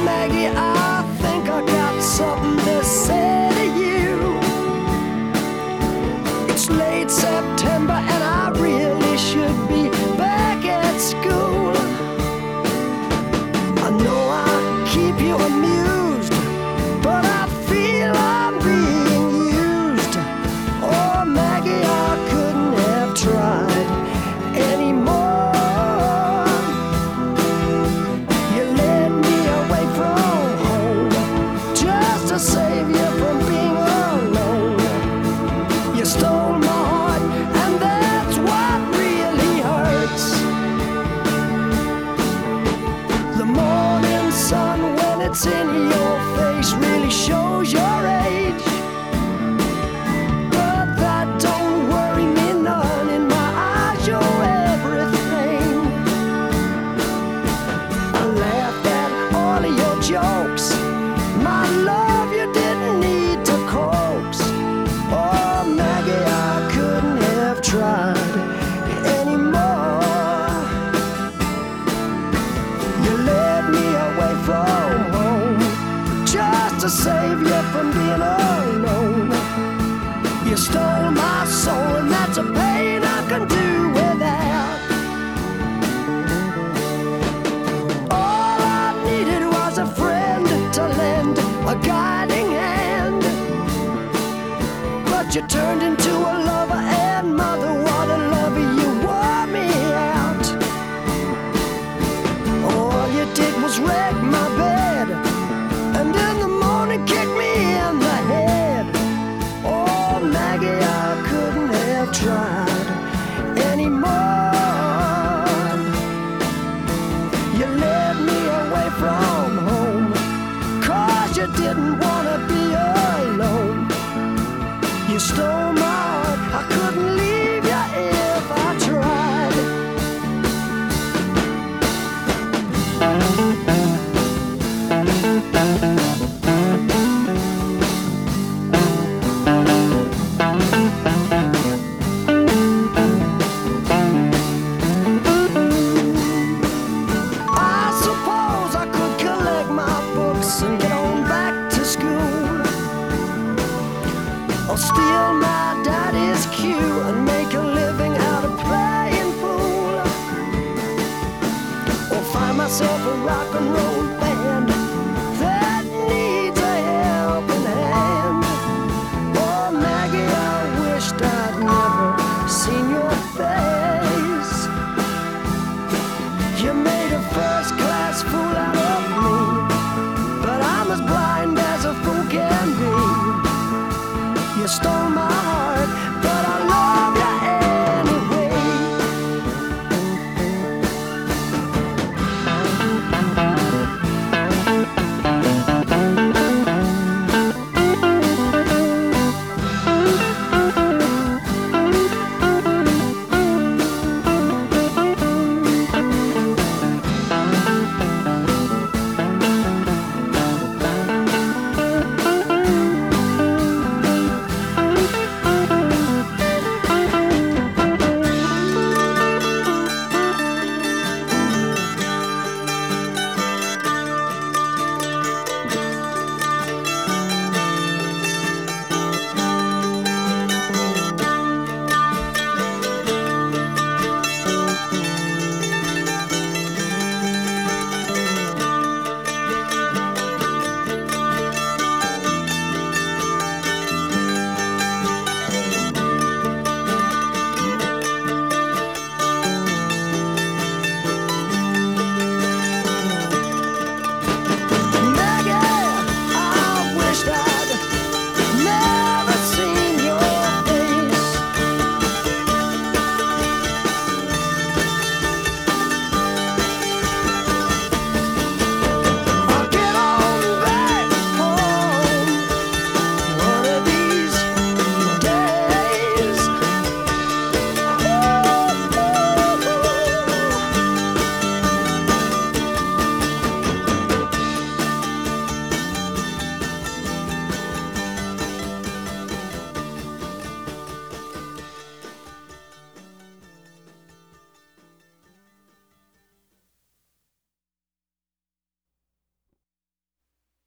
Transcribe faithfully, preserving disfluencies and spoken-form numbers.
Maggie, I think I got something to say to you. It's late September and I really should be back at school. I know I keep you amused, but I feel I'm being used. Oh, Maggie, I couldn't have tried anymore. You led me away from home just to save you from being alone. You stole my heart, and that's what really hurts. The morning sun, when it's in your face, really shows your age. But that don't worry me none. In my eyes, you're everything. I laughed at all of your jokes. My love, you didn't need to coax. Oh, Maggie, I couldn't have tried anymore. You led me away from home just to save you from being alone. You stole my soul, and that's a pain I can do without. All I needed was a friend to lend a guiding hand. But you turned into a lover, and mother, what a lover, you wore me out. All you did was wreck my bed, and in the morning kick me in the head. Oh, Maggie, I couldn't have tried anymore. You led me away from home, 'cause you didn't